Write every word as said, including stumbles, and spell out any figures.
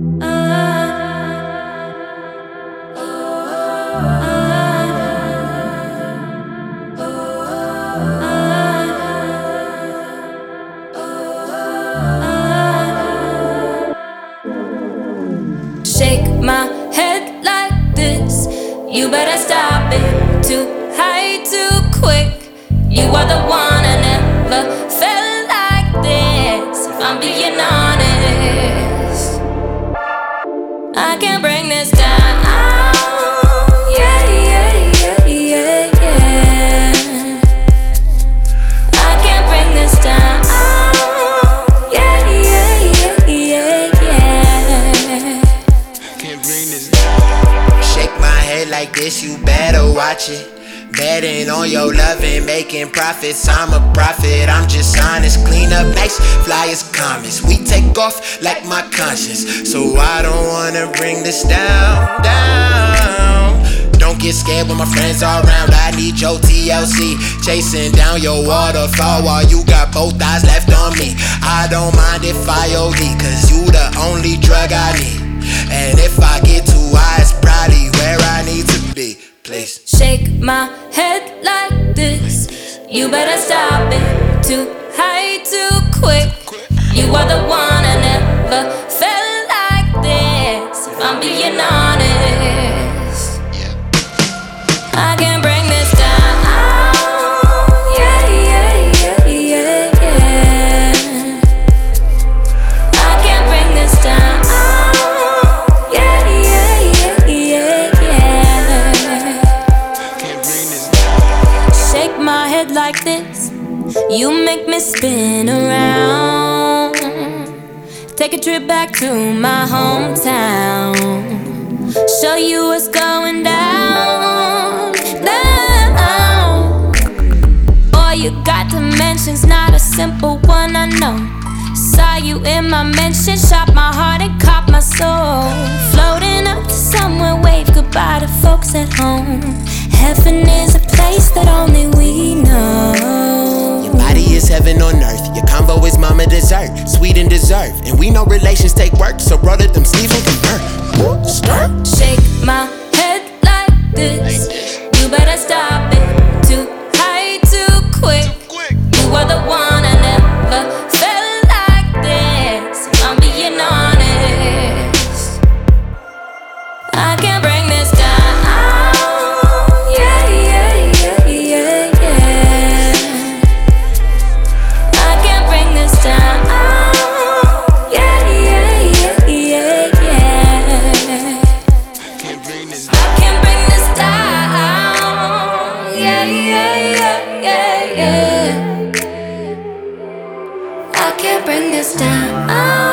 Shake my head like this. You better stop it. Too high, too quick. You are the one I never felt like this. If I'm being honest, I can't bring this down. Yeah, yeah, yeah, yeah, yeah. I can't bring this down. Yeah, yeah, yeah, yeah, yeah. Can't bring this down. Shake my head like this, you better watch it. Betting on your love and making profits. I'm a prophet, I'm just honest. Clean up nice, fly as comets. We take off like my conscience. So I don't wanna bring this down, down. Don't get scared when my friends are around. I need your T L C. Chasing down your waterfall while you got both eyes left on me. I don't mind if I O D, cause you the only drug I need. And if I get too high, it's probably where I need to be. Please. Shake my head like this. You better stop it. Too high, too quick. You are the one I never felt like this. If I'm being honest, I can't bring this down. Yeah, yeah, yeah, yeah, yeah. I can't bring this down. Yeah, yeah, yeah, yeah. Shake my head like this. You make me spin around. Take a trip back to my hometown. Show you what's going down, down. All you got to mention's not a simple one, I know. Saw you in my mention, shot my heart and caught my soul. Floating up to somewhere, wave goodbye to folks at home. Heaven is a place that only we know. Your body is heaven on earth. Your convo is mama dessert, sweet and deserve. And we know relations take work, so roll it them sleeves and convert. Shake my head like this. You better stop it. Too high, too quick. You are the one I never felt like this. If I'm being honest, I can't bring this down. Yeah, yeah, yeah, yeah, yeah. I can't bring this down. Yeah, yeah, yeah, yeah, yeah. Can't bring this I can't bring this down. Yeah, yeah, yeah, yeah, yeah. I can't bring this down.